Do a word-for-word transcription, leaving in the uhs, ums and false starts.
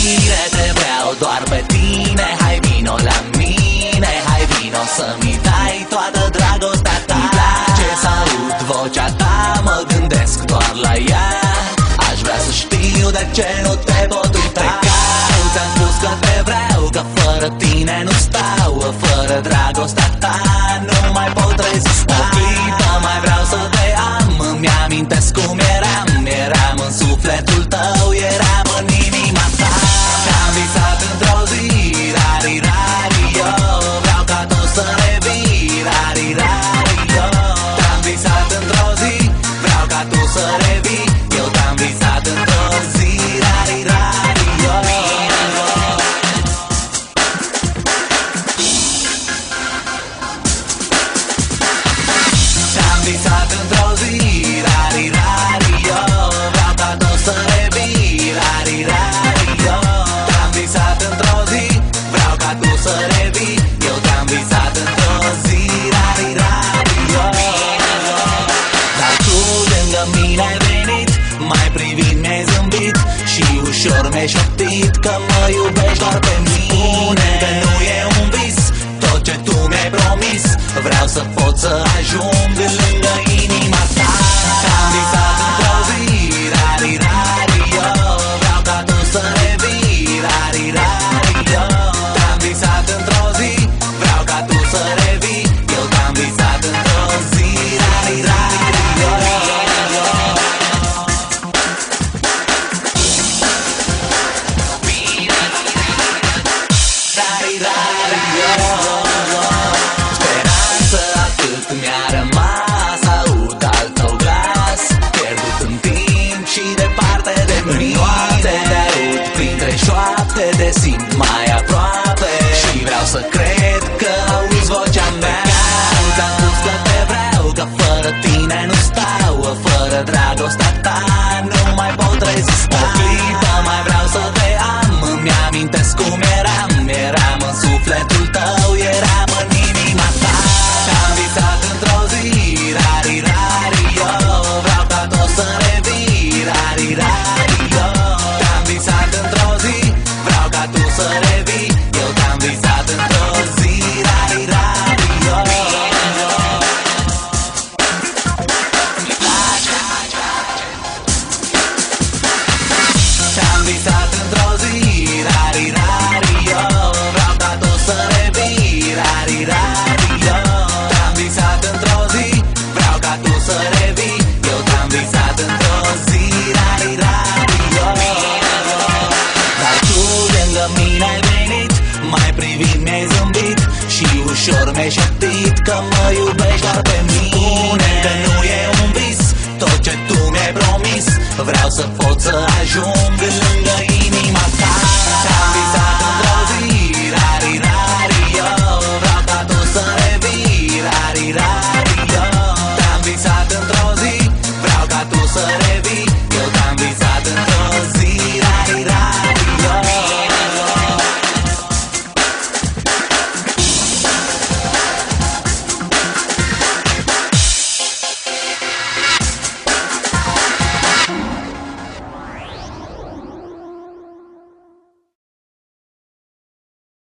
mine, te vreau doar pe tine. Hai vino la mine, hai vino să-mi dai toată dragostea ta. Îmi place să aud vocea ta, mă gândesc doar la ea. Aș vrea să știu de ce nu te pot uita. Ți-am spus că te vreau, că fără tine nu stau. Fără dragostea ta nu mai pot rezista. O clipă mai vreau să te am, îmi amintesc cum eram. Eram în sufletul tău, eram în inima ta. Te-am visat într-o zi, rari, rari, yo. Vreau ca tu să revii, rari, rari, yo. Te-am visat într-o zi, vreau ca tu să revii. Eu te-am visat într-o zi, rari, rari, yo. Te-am visat într-o zi, rari, rari, yo. Vreau ca tu să revii, rari, rari, yo. Te-am visat într-o zi, vreau ca tu să revii. Eu te-am visat într-o zi, rari, rari, yo. Dar tu lângă mine ai venit, mai privind mi-ai zâmbit și ușor mi-ai șoptit că mă iubești doar pe mine. Spune că nu e un vis tot ce tu mi-ai promis. Vreau să pot să ajung lângă inima ta. Te-am visat într-o zi, rari, rari, yo. Vreau ca tu să revii, rari, rari, yo. Te-am visat într-o zi, vreau ca tu să revii. Eu te-am visat într-o zi, rari, rari, yo. Rari, rari, yo. Speranță atât mi-a rămas, aud al tău glas, pierdut în timp și departe de mine. Noapte te aud printre șoapte, te simt mai aproape și vreau să cred că auzi vocea mea. Ți-am spus că te vreau, că fără tine nu stau. Fără dragostea ta nu mai pot rezista. O clipă mai vreau să te am, îmi amintesc cum eram. Eram în sufletul tău, eram în inima ta. Te-am visat într-o zi, rari, rari, yo. Vreau ca tu să revii, rari, rari, yo. Te-am visat într-o zi, vreau ca tu să revii. Eu te-am visat într-o zi, rari, rari, yo. Te-am visat într-o zi, rari, rari, yo. Vreau ca tu să revii, rari, rari, yo. Te-am visat într-o zi, vreau ca tu să revii. Eu te-am visat într-o zi, rari, rari, yo. Dar tu lângă mine ai venit, mai privind mi-ai zâmbit și ușor mi-ai șoptit că mă iubești doar pe mine. Spune că nu e un vis tot ce tu mi-ai promis. Vreau să pot să ajung lângă